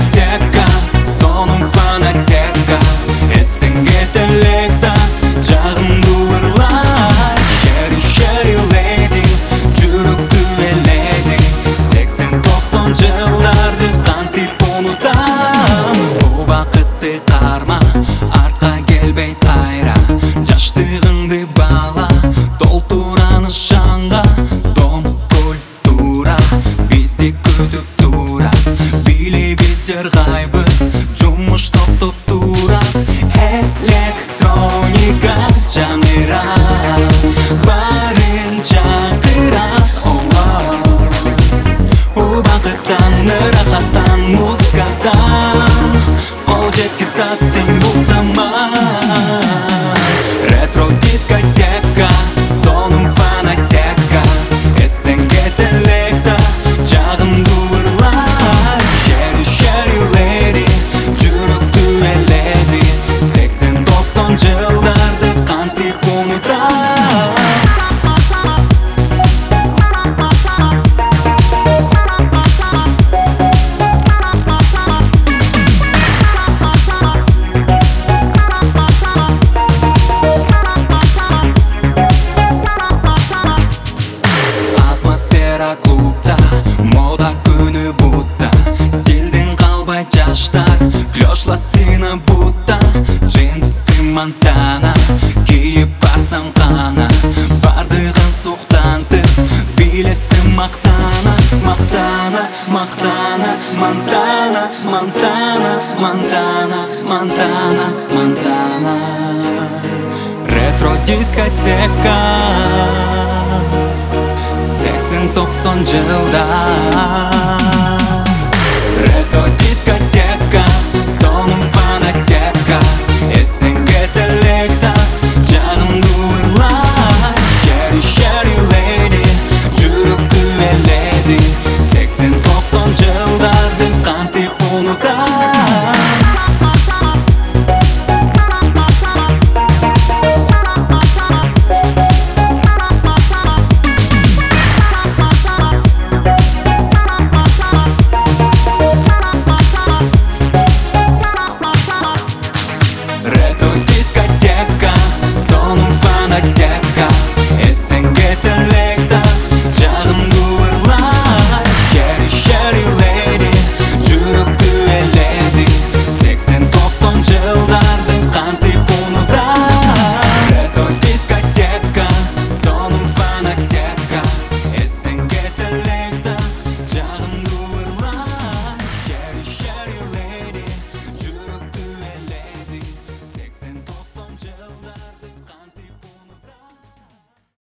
дискотека, сонун фонотека. Эстен кетелекта жагымдуу ырлар. Шери шери леди, жүрөктү эледи. 80-90 жылдарды кантип унутам. Бул бакытты карма, артка келбей кайра. Жаштыгыңды бала, толтураны шаңга. Дом культура бизди күтүп турат. Билебиз жыргайбыз, жумуш токтоп турат. Электроника жаңырат, барын чакырат. Убакыттан, ырахаттан, музыкадан кол жеткиз аттың бул заман. Ретро дискотека, сонун фонотека. Эстен кетелекта жагымдуу ырлар. Шери шери леди, жүрөктү эледи. 80-90 жылдарды кантип унутам. Атмосфера клубда, мода күнү бутта. Стилден калбай жаштар, клёшласына бутта. Джинсы Монтана, кийип барсам кана. Бардыгын суктантып, билесим мактана. Мактана, мактана, Монтана, Монтана, Монтана, Монтана, Монтана. Ретро дискотека, 80-90 жылдар. Ретро дискотека, сонун фонотека. Эстен